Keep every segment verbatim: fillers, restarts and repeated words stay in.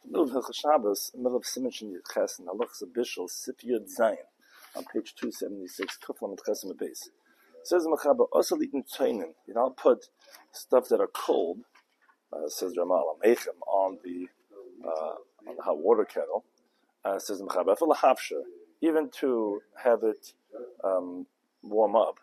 Middle of Hilchos Shabbos, middle of Siman Shin Yud Ches, and Halachas Bishul, Sif Yud Zayin, on page two seventy-six, Kuflam and Ches Base. Says Mechaba, also eating Tainin. You know, I'll put stuff that are cold, uh, says Ramal, Mechem, on the, uh, on the hot water kettle. Uh, says Mechaba, Afil Hafsher, even to have it um, warm up.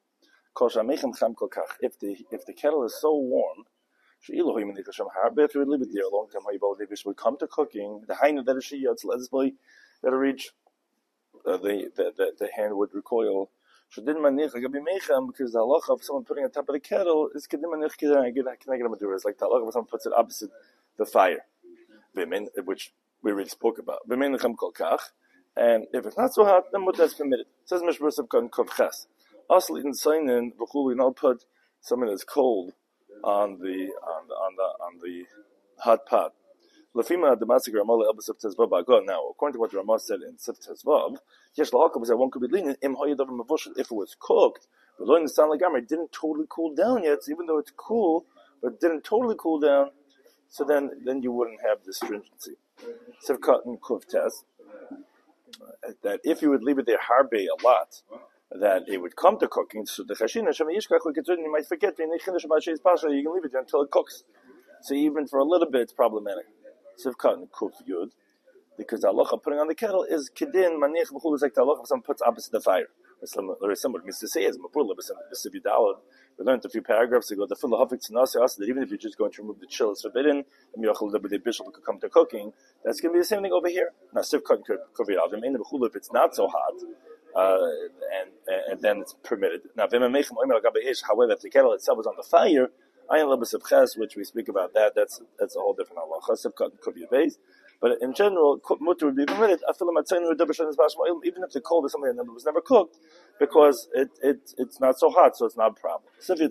If the if the kettle is so warm, if you would leave it there a long time, it would come to cooking. The hainu that is shiyatz lesbly that reach uh, the, the the the hand would recoil. Because the halacha of someone putting on top of the kettle is kedim can I get It's like the halacha of someone puts it opposite the fire, which we already spoke about. And if it's not so hot, then what that's permitted. It says Mishmur Sabkan Kovches. Also, in Sainin, B'chuli, now put something that's cold on the on the on the on the hot pot. Lefima Damasik Ramah Elba Sif Tezvav. Now, according to what Ramah said in Sif Tezvav, Yesh Lahakam was that one could be lenient. Im Hayadav Mavushal, if it was cooked, but lo in the sound like Gamma, it didn't totally cool down yet. So even though it's cool, but it didn't totally cool down, so then then you wouldn't have the stringency. Sif Katan Kuv Tez. That if you would leave it there harbe a lot, that it would come to cooking. So the chashina shema yishkach you might forget you can leave it there until it cooks. So even for a little bit, it's problematic. Sivkat kuf yud, because the halacha putting on the kettle is kedin manich b'chul is like the halacha someone puts opposite the fire. Or someone means to say is mapur lebesibidalad. We learned a few paragraphs ago the full hafik tzanasi also that even if you're just going to remove the chill, it's forbidden. And miyachol the bishul could come to cooking. That's going to be the same thing over here. Now sivkat kuf yud. I mean the b'chul if it's not so hot. Uh, and, and then it's permitted. Now, however, if the kettle itself is on the fire, which we speak about that, that's that's a whole different halacha. Could be a base, but in general, mutter would be permitted. Even if the cold is something that was never cooked, because it, it it's not so hot, so it's not a problem.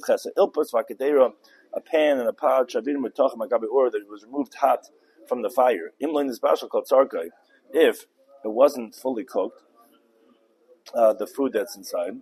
A pan and a pot that was removed hot from the fire. If it wasn't fully cooked. Uh, the food that's inside.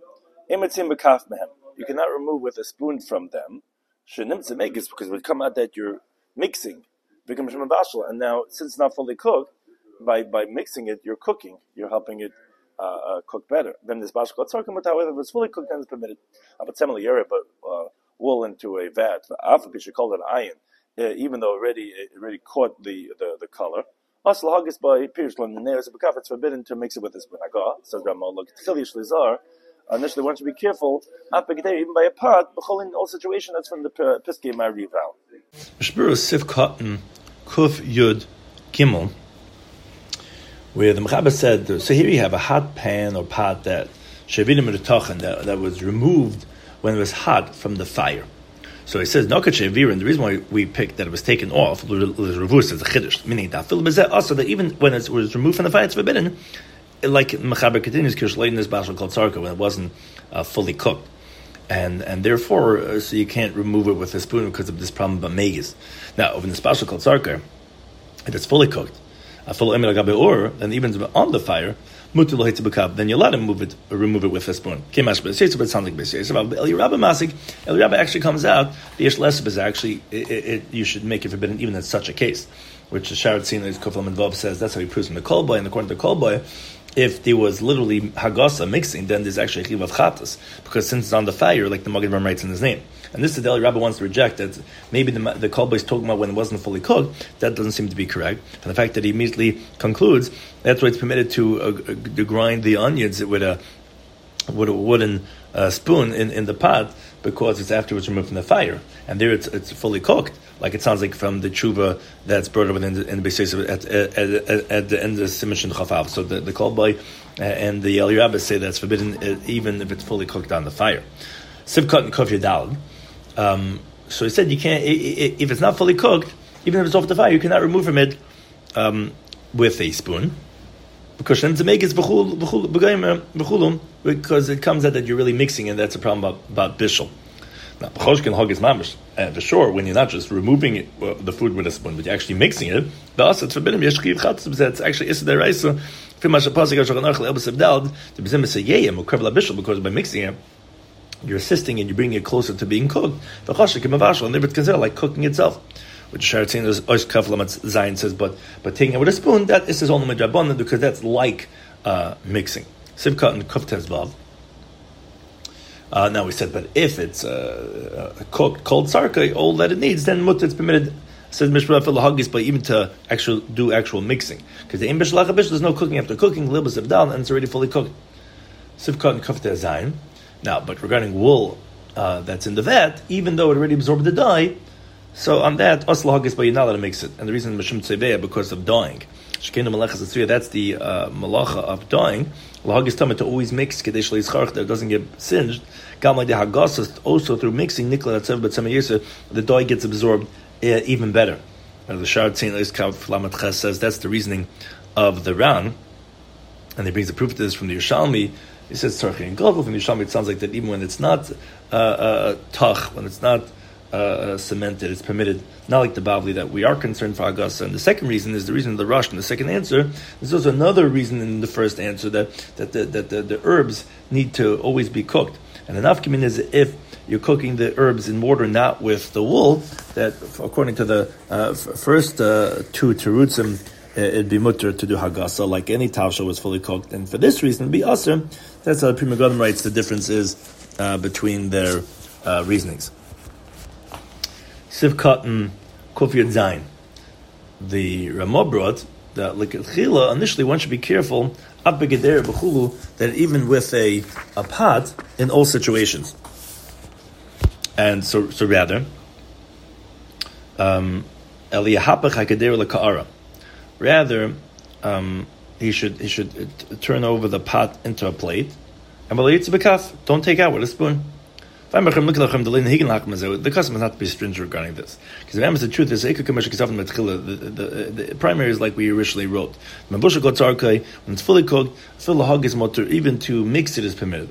You cannot remove with a spoon from them. Because it would come out that you're mixing. And now, since it's not fully cooked, by, by mixing it, you're cooking. You're helping it uh, uh, cook better. Then this bashkal tzarkim, but however, if it's fully cooked, then it's permitted. But uh, wool into a vat. You should call it iron, uh, even though already it already caught the, the, the color. It's forbidden to mix it with a spoon. Says Ramah, look, initially one should be careful, even by a pot, in all situations, that's from the Piskei Marival. Mishmur Sif Katan Kuf Yud Gimel, where the Mechaber said, so here you have a hot pan or pot that that, that was removed when it was hot from the fire. So he says, Nokat Shevir, and the reason why we picked that it was taken off, Ravus is a Chiddush, meaning that also that even when it was removed from the fire, it's forbidden, like Mechaber continues, Kirshlein is Bashal called Sarka, when it wasn't uh, fully cooked. And and therefore, uh, so you can't remove it with a spoon because of this problem of Megis. Now, when the Bashal called Sarka, if it's fully cooked, and even on the fire, then you're allowed to move it, or remove it with a spoon. But it sounds like Eli Rabba Masik. Eli Rabba actually comes out. The Yesh Lesib is actually it, it, you should make it forbidden even in such a case, which the Sharat Sina is Koflam and Vav says that's how he proves from the Kolboy. And according to the Kolboy, if there was literally Hagasa mixing, then there's actually a Chiv of Chatas, because since it's on the fire, like the Magen Ram writes in his name. And this is the Eli Rabba wants to reject that maybe the, the Kolboy is talking about when it wasn't fully cooked. That doesn't seem to be correct. And the fact that he immediately concludes that's why it's permitted to, uh, to grind the onions with a with a wooden uh, spoon in, in the pot, because it's afterwards removed from the fire, and there it's it's fully cooked, like it sounds like from the tshuva that's brought over in the in the basis at, at, at, at the end of the Siman Shin Chafav. So the the Kolboy uh, and the Eli Rabba say that's forbidden uh, even if it's fully cooked on the fire. Sivkat and Kuf Yadal. Um, so he said you can't, if it's not fully cooked, even if it's off the fire, you cannot remove from it um, with a spoon, because then to make it because it comes out that you're really mixing, and that's a problem about, about bishul. Now, b'choshkin hog is mamish, and for sure, when you're not just removing it, well, the food with a spoon, but you're actually mixing it, thus it's forbidden. It's actually issa deraisa. Because by mixing it, you're assisting and you're bringing it closer to being cooked. And if it's considered like cooking itself. which Sharatzin is Oish Kaflamat Zayin says, but but taking it with a spoon, that is his only Midrabanan, because that's like uh, mixing. Sivkat and Kuftes Vav. Uh, now we said, but if it's uh, uh, cooked cold sarka, all that it needs, then mutter it's permitted. Says Mishra Filahagis, but even to actual do actual mixing, because the im b'shlachabish there's no cooking after cooking, libas of dal, and it's already fully cooked. Sivkat and Kuftes Zayin. Now, but regarding wool uh, that's in the vat, even though it already absorbed the dye, so on that, Oslahagis, but you're not allowed to mix it. And the reason Mishum Tzeveya, because of dyeing. Shekenu Malachas Atzriya, that's the uh, malacha of dyeing. Lahagis Tamid to always mix, Kadesh Leizcharch, that it doesn't get singed. Gam like the Hagasas, also through mixing, Nikla Atzev, but Samayirsa, the dye gets absorbed uh, even better. Uh, the Shard Tzin Leizkav Lamat Ches says that's the reasoning of the Ran. And he brings the proof to this from the Yerushalmi. He says Tzarchi and Gavul from the Yerushalmi. It sounds like that even when it's not uh, uh, tach, when it's not uh, uh, cemented, it's permitted. Not like the Bavli that we are concerned for Agasa. And the second reason is the reason of the Rush. And the second answer, there's also another reason in the first answer that that the, that the, the herbs need to always be cooked. And the nafkamin is if you're cooking the herbs in mortar, not with the wool, that according to the uh, f- first uh, two terutzim, it'd be mutter to do hagasa, like any tavsha was fully cooked. And for this reason, it'd be aser. That's how the Pri Megadim writes the difference is uh, between their uh, reasonings. Sivkat and Kufiyat Zayin. The Ramah brought that l'katchila, initially one should be careful that even with a, a pot, in all situations. And so, so rather, um, rather, um, he should he should turn over the pot into a plate, and don't take out with a spoon. The custom is not to be stringent regarding this, because the the truth is the, the, the primary is like we originally wrote. When it's fully cooked, fill the hog is motor, even to mix it is permitted.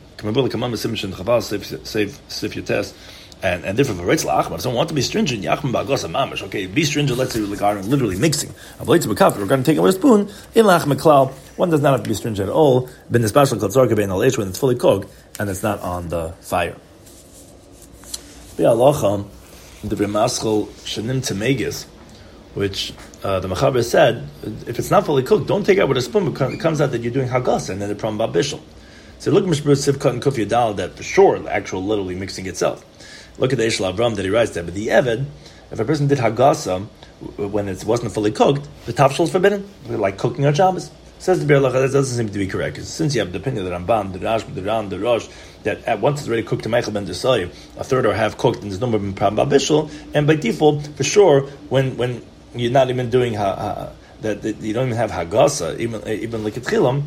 Save your test. And and therefore, if I don't want to be stringent, okay, be stringent, let's say regarding literally mixing. We're going to take it with a spoon, one does not have to be stringent at all, when it's fully cooked, and it's not on the fire. The Remaschel Shanim Temegis, which uh, the Mechaber said, if it's not fully cooked, don't take it out with a spoon, because it comes out that you're doing Hagas, and then the problem about Bishul. So look at Mishbur Sivkat and Kufya Dal, that for sure, the actual literally mixing itself. Look at the Eshel Avram that he writes there. But the Eved, if a person did Hagasa when it wasn't fully cooked, the tafshel is forbidden, like cooking on Shabbos. Says the Be'er Lacha, that doesn't seem to be correct. Because since you have the opinion that Ramban, the Rash, the Ram, the Rosh, that at once it's already cooked to Meichel ben Desai, a third or half cooked, and there's no more problem about Bishul, and by default, for sure, when when you're not even doing ha, ha, that, that you don't even have Hagasa, even even like a Tchilam,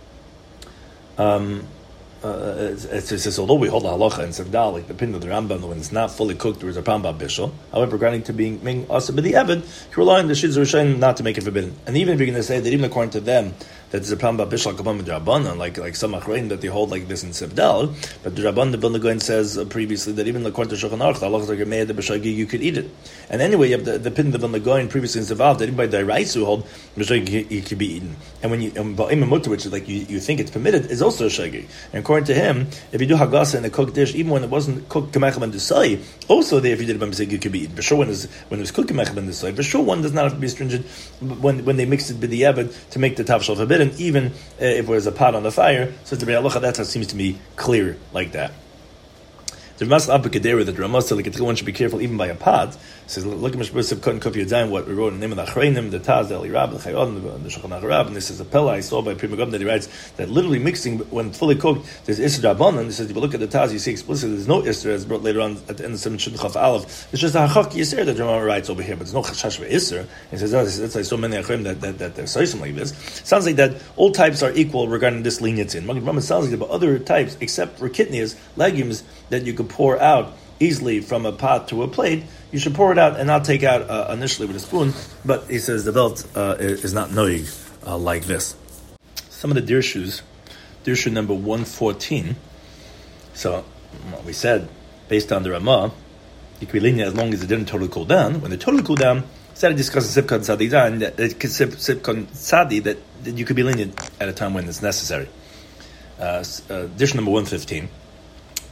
um, Uh, it's, it's just, although we hold the halacha and sevdal, like the opinion of the Rambam, when it's not fully cooked, there is a problem about bishul. However, regarding to being being also by the evid, you rely on the shiddur rishonim not to make it forbidden. And even if you're going to say that, even according to them, that there's a problem about bishul kabam with Rabbanan, like like some achrein that they hold like this in sevdal, but the Rabban the Vilna Gaon says uh, previously that even according to Shulchan Aruch, the halacha is like a me'ed b'shagi, you could eat it. And anyway, you have the, the opinion of the Vilna Gaon previously in sevdal that even by the Raisu hold b'shagi it could be eaten. And when you and which is like you, you think it's permitted, is also a shagi. And according to him, if you do hagasa in a cooked dish, even when it wasn't cooked k'mechem and desai, also there if you did it by mistake, it could be eaten. For sure, when, when it was cooked k'mechem and desai, for sure one does not have to be stringent when when they mixed it with the evid to make the tafshel forbidden, even uh, if there was a pot on the fire. So to be halacha, that seems to be clear like that. The Ramas Abba-Kedera, that Ramas said like one should be careful even by a pot. Says, look at Mishbur Cut and Kufya Zayin, what we wrote in the name of the Achreinim, the Taz, the Eli Rab, the Chayod, the Shulchan Aruch, and this is a Pella I saw by Pri Megadim that he writes that literally mixing when fully cooked, there's Isser Rabbanan, and he says, if you look at the Taz, you see explicitly there's no Isser, as brought later on at the end of Seven Shidduch of Aleph. It's just a Hachak Yisr that Ramah writes over here, but there's no Chashash for Isser. And he says, oh, that's like so many Achreinim that, that, that they're saying like this. Sounds like that all types are equal regarding this leniency. And Magen Rambam sounds like about other types, except for kitnias, legumes, that you could pour out easily from a pot to a plate, you should pour it out and not take out uh, initially with a spoon. But he says the belt uh, is not noig uh, like this. Some of the dirshus, dirshu number one fourteen. So what we said, based on the Ramah, you can be lenient as long as it didn't totally cool down. When it totally cooled down, started discussing sipkan tzadi and that sipkan tzadi that, that you could be lenient at a time when it's necessary. Uh, uh, dish number one fifteen.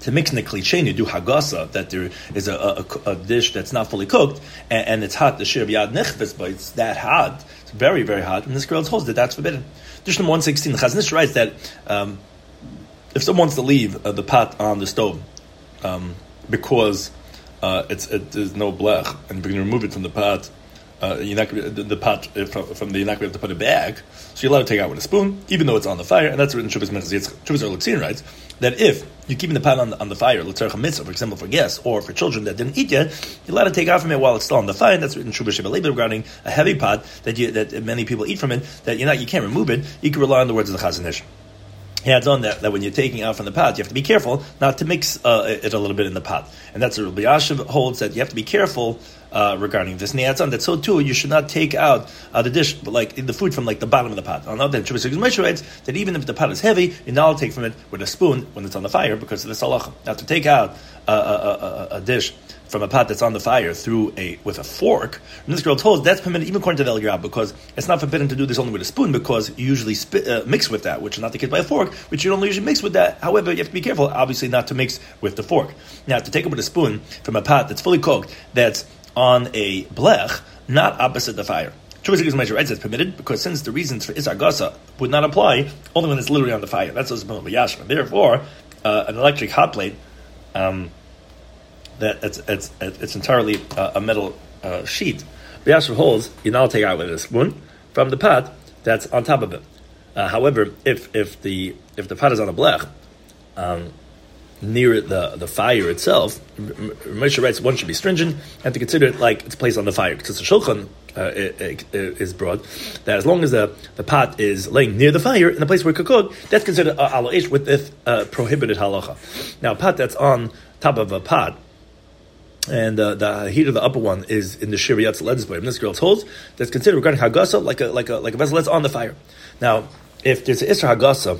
to mix in the kli, you do hagasa, that there is a, a, a dish that's not fully cooked, and, and it's hot, the shir b'yad nechves, but it's that hot, it's very, very hot, and this girl holds that that's forbidden. Dish number one sixteen, the Chazon Ish writes that um, if someone wants to leave uh, the pot on the stove um, because uh, it's it, there's no blech, and you're going to remove it from the pot, uh, you're not gonna, the, the pot uh, from, from the, you're not going to have to put a bag, so you're allowed to take it out with a spoon, even though it's on the fire, and that's written in Shuvas Minchas Yitzchak. Shuvas Orluxin writes that if you're keeping the pot on the, on the fire, l'tzarech mitzvah, for example, for guests or for children that didn't eat yet, you're allowed to take out from it while it's still on the fire. And that's written in Shuvah Sheva Levi regarding a heavy pot that you, that many people eat from it. That you're not, you can't remove it. You can rely on the words of the Chazon Ish. He adds on that, that when you're taking out from the pot, you have to be careful not to mix uh, it a little bit in the pot. And that's what Rabbi Yashiv holds, that you have to be careful uh, regarding this. And he adds on that so too, you should not take out uh, the dish, like the food from like the bottom of the pot. On the other hand, Shuvah Sheva Moshe writes that even if the pot is heavy, you're not allowed to take from it with a spoon when it's on the fire because of this halacha. Now to take out uh, a, a, a, a dish from a pot that's on the fire through a with a fork, and this girl told that's permitted even according to the El Gerab, because it's not forbidden to do this only with a spoon, because you usually spit, uh, mix with that, which is not the case by a fork, which you don't usually mix with that. However, you have to be careful, obviously, not to mix with the fork. Now, to take it with a spoon from a pot that's fully cooked, that's on a blech, not opposite the fire. Shuvah Sheva Moshe writes it's permitted because since the reasons for Isar Gasa would not apply only when it's literally on the fire. That's what's permitted by Yashma. Therefore, uh, an electric hot plate. Um, that it's it's it's entirely uh, a metal uh, sheet. B'yashiv holds you now take out with a spoon from the pot that's on top of it. Uh, however, if if the if the pot is on a blech um, near the the fire itself, Moshe writes one should be stringent and to consider it like it's placed on the fire. Because the shulchan uh, it, it, it is broad that as long as the, the pot is laying near the fire in the place where it could cook, that's considered uh, ala ish with this uh, prohibited halacha. Now, a pot that's on top of a pot, and uh, the heat of the upper one is in the shiriyat ledesboy. And this girl holds that's considered regarding hagasa like a like a like a vessel that's on the fire. Now, if there's an isra hagasa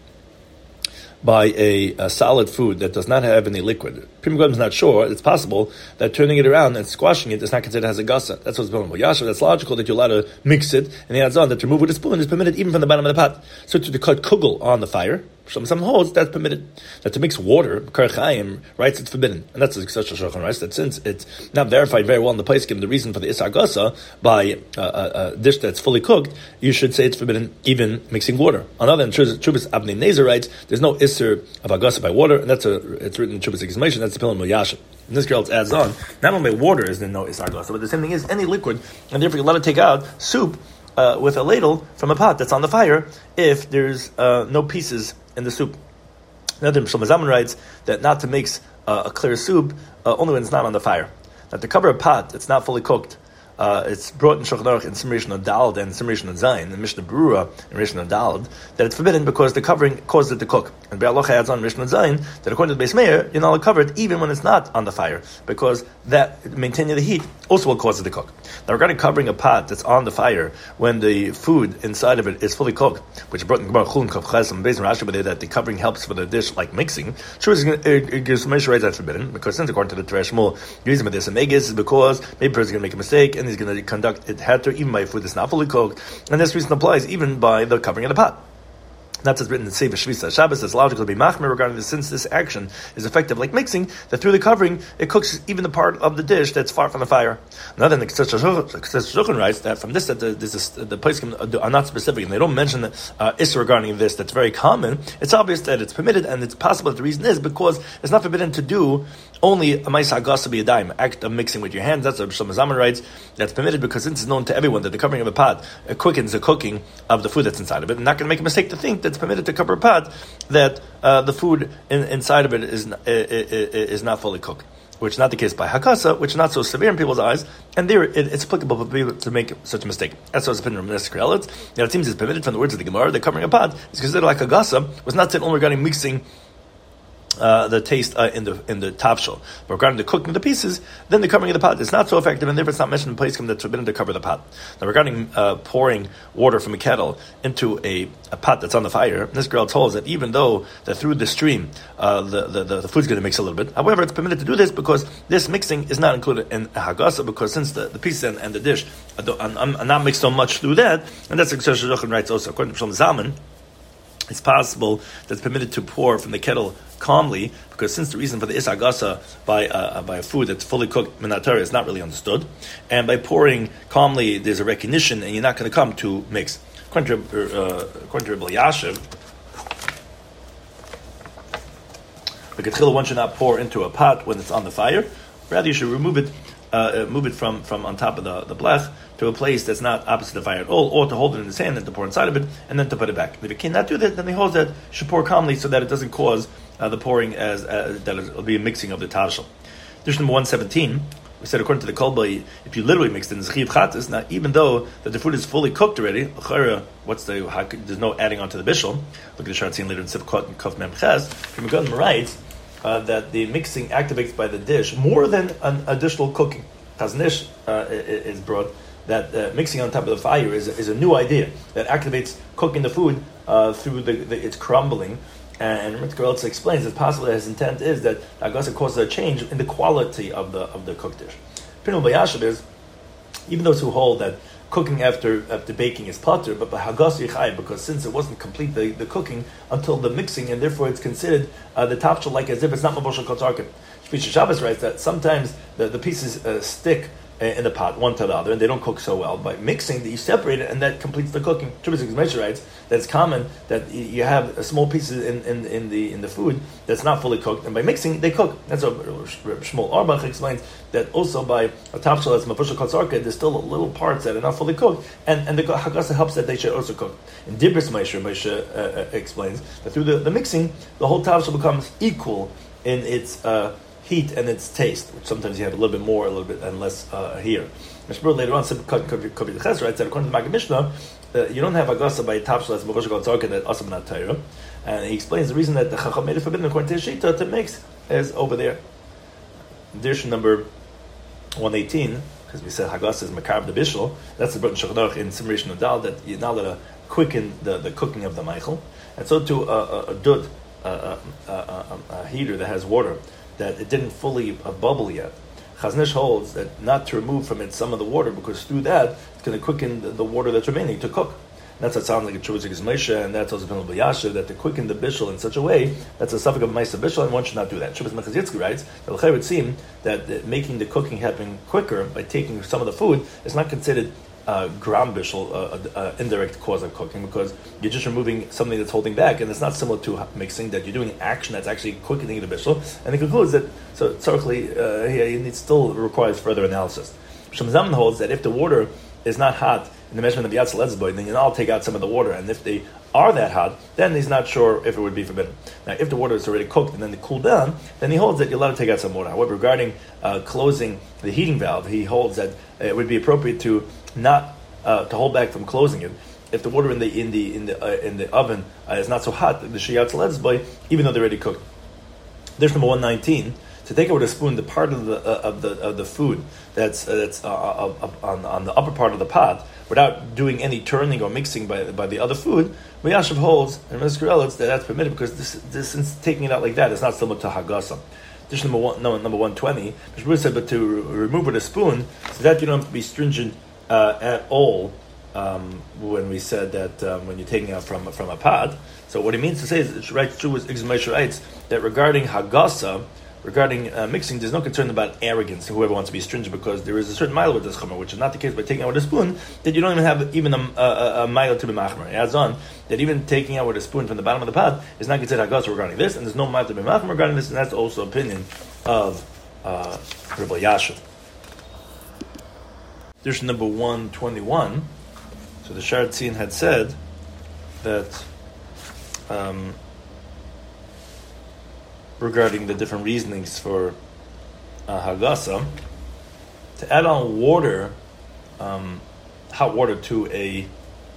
by a, a solid food that does not have any liquid, Pri Megadim is not sure. It's possible that turning it around and squashing it is not considered as a gasa. That's what's going on. Yasha, that's logical that you're allowed to mix it, and he adds on that to remove with a spoon is permitted even from the bottom of the pot. So to cut kugel on the fire, some some holds that's permitted. That to mix water, Kar Chaim writes it's forbidden, and that's such a shulchan writes that since it's not verified very well in the place given the reason for the isar gasa by uh, a, a dish that's fully cooked, you should say it's forbidden even mixing water. On the other hand, Chubas Abnei Nezer writes there's no isser of agasa by water, and that's a it's written in Chubas Igzmation. That's the Pilim Moyasha. And this girl adds on not only water is there no isar gasa, but the same thing is any liquid, and therefore you're allowed to take out soup uh, with a ladle from a pot that's on the fire if there's uh, no pieces in the soup. Another Shlomo Zalman writes that not to mix uh, a clear soup uh, only when it's not on the fire. That to cover a pot that's not fully cooked, uh, it's brought in Shulchan Aruch in Simon Rishon Daled and Simon Rishon Zayin, and Mishnah Berurah in Rishon Daled, that it's forbidden because the covering causes it to cook. And Be'alocha adds on Rishon Zayin that according to the Beis Meir, you're not allowed to cover it even when it's not on the fire, because that maintaining the heat also will cause it to cook. Now regarding covering a pot that's on the fire when the food inside of it is fully cooked, which is brought in Gemara Chulin Kav Ches and Beis Rashi that the covering helps for the dish like mixing, sure it gives Moshe writes that's forbidden, because since according to the Teresh Shmuel, the reason for this and is because maybe a person's going to make a mistake and he's going to conduct it heter even by food that's not fully cooked, and this reason applies even by the covering of the pot. That's what's written in Sefer Shvisa Shabbos. It's logical to be machmir regarding this, since this action is effective like mixing, that through the covering, it cooks even the part of the dish that's far from the fire. Another thing, the Shulchan writes that from this, that the, this is, the poskim are not specific, and they don't mention uh, issa regarding this that's very common. It's obvious that it's permitted, and it's possible that the reason is because it's not forbidden to do only a ma'isa hagasa b'yadayim, act of mixing with your hands. That's what Shlomo Zalman writes. That's permitted because since it's known to everyone that the covering of a pot uh, quickens the cooking of the food that's inside of it. And not going to make a mistake to think that it's permitted to cover a pot that uh, the food in, inside of it is uh, is not fully cooked, which is not the case by hakasa, which is not so severe in people's eyes, and there it, it's applicable for people to make such a mistake. That's what's been Ramesh Krelitz. Now it seems it's permitted from the words of the Gemara that covering a pot is considered like hagasa, was not said only regarding mixing Uh, the taste uh, in the in the tafshel. But regarding the cooking of the pieces, then the covering of the pot is not so effective, and therefore it's not mentioned in place that's forbidden to cover the pot. Now regarding uh, pouring water from a kettle into a, a pot that's on the fire, this girl told us that even though that through the stream uh, the, the, the, the food's going to mix a little bit, however, it's permitted to do this because this mixing is not included in hagasa, because since the, the pieces and, and the dish are, are, are not mixed so much through that, and that's what Shulchan writes also according to Shlomo Zalman. it's possible that it's permitted to pour from the kettle calmly, because since the reason for the isagasa by uh, by a food that's fully cooked minatar is not really understood, and by pouring calmly there's a recognition, and you're not going to come to mix. According to uh, Rabbi Yashiv, the ketchila one should not pour into a pot when it's on the fire. Rather, you should remove it, uh, move it from, from on top of the, the blech to a place that's not opposite the fire at all, or to hold it in his hand and to pour inside of it, and then to put it back. If you cannot do that, then they hold that you should pour calmly so that it doesn't cause uh, the pouring as uh, that it'll be a mixing of the tashel. Dish number one seventeen. We said according to the kolba, if you literally mixed in zchiv chatas, now even though that the food is fully cooked already, what's the how, there's no adding onto the bishul. Look at the Sharatzian later in Sivkot and Kaf Mem Ches. From Megadim writes uh, that the mixing activates by the dish more than an additional cooking. Chaznish uh, is brought that uh, mixing on top of the fire is, is a new idea that activates cooking the food uh, through the, the, its crumbling. And Ritzker also explains it's possible that his intent is that Agasa causes a change in the quality of the of the cooked dish. Pinul Bayashav is, even those who hold that cooking after after baking is potter, but by Hagas Yichai, because since it wasn't complete the, the cooking until the mixing, and therefore it's considered uh, the tapshel like as if it's not Maboshel Kotzarkin. Shpish Shabbos writes that sometimes the, the pieces uh, stick in the pot, one to the other, and they don't cook so well. By mixing, that you separate it, and that completes the cooking. Trubisik Meisher writes that it's common that you have small pieces in, in, in the in the food that's not fully cooked, and by mixing, they cook. That's what Shmuel Arbach explains, that also by a tapshel as mafushal katzarka, there's still little parts that are not fully cooked, and, and the Hagasa helps that they should also cook. In Dibris Meisher, Meisher uh, explains that through the, the mixing, the whole tapshel becomes equal in its uh, heat and its taste, which sometimes you have a little bit more, a little bit and less uh, here. Mishmur later on, Kobi Ches writes that according to Maggid Mishnah, uh, you don't have agasa by tapshel as Mavosh Gal that asam not Torah, and he explains the reason that the Chacham made it forbidden according to Shita to mix is over there. Edition number one eighteen, because we said Hagasa is Makar the Bishul. That's the Brought in Shulchan Aruch in Simrei Nodal that you're not allowed to quicken the, the cooking of the Meichel, and so to a, a, a dud, a, a, a, a heater that has water, that it didn't fully uh, bubble yet. Chaznish holds that not to remove from it some of the water, because through that it's going to quicken the, the water that's remaining to cook. And that's what sounds like a Chuvah Moshe, and that's also Pinul B'Yashiv, that to quicken the bishul in such a way that's a suffix of Ma'aser bishul, and one should not do that. Chuvah Mechazitzki writes that it would seem that uh, making the cooking happen quicker by taking some of the food is not considered Uh, gram bishul, uh, uh, indirect cause of cooking, because you're just removing something that's holding back, and it's not similar to mixing, that you're doing an action that's actually quickening the bishul. And he concludes that, so certainly, uh, it still requires further analysis. Shem Zaman holds that if the water is not hot in the measurement of the Yatzel Etzboy, then you know, I'll take out some of the water, and if they are that hot, then he's not sure if it would be forbidden. Now, if the water is already cooked and then they cool down, then he holds that you're allowed to take out some water. However, regarding uh, closing the heating valve, he holds that uh, it would be appropriate to not uh, to hold back from closing it if the water in the in the in the uh, in the oven uh, is not so hot. The Shiyat Etzboy, even though they're already cooked. There's number one nineteen. To take out with a spoon the part of the uh, of the of the food that's uh, that's uh, uh, on on the upper part of the pot, without doing any turning or mixing by by the other food, Yashiv holds and Mister that that's permitted, because this, this since taking it out like that, it's not similar to Hagasa. This number one, no, number one twenty. Mister said, but to re- remove with a spoon, so that you don't have to be stringent uh, at all. Um, when we said that um, when you're taking out from from a pot, so what he means to say is, it's right true as Igzmeish writes that regarding Hagasa. Regarding uh, mixing, there's no concern about arrogance to whoever wants to be stringent, because there is a certain mile with this chomer, which is not the case by taking out with a spoon, that you don't even have even a, a, a mile to be machmer. It adds on that even taking out with a spoon from the bottom of the pot is not considered hagas regarding this, and there's no mile to be machmer regarding this, and that's also opinion of uh, Rabbi Yashiv. There's number one twenty-one. So the Sharatzian had said that um, regarding the different reasonings for uh, Hagasa, to add on water, um, hot water to a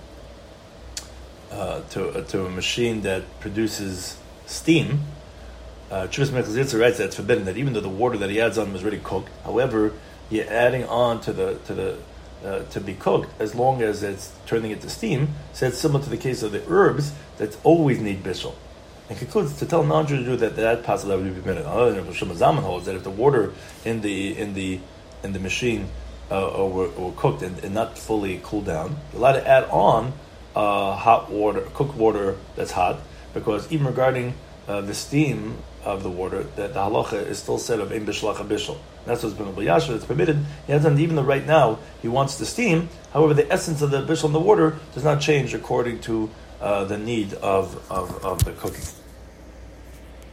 uh, to uh, to a machine that produces steam. Chuvas Mechazitza writes that it's forbidden, that even though the water that he adds on was already cooked, however, you're adding on to the to the uh, to be cooked as long as it's turning it to steam. So it's similar to the case of the herbs that always need bishul. And concludes to tell non-Jew to do that, that possibly would be permitted. Another than Shlomo Zalman holds that if the water in the in the in the machine uh, were, were cooked and, and not fully cooled down, you're allowed to add on uh, hot water, cooked water that's hot, because even regarding uh, the steam of the water, that the halacha is still said of ein bishlach bishul. That's what's been b'yasher. It's permitted. He has done, even though right now he wants the steam. However, the essence of the bishul in the water does not change according to uh, the need of, of, of the cooking.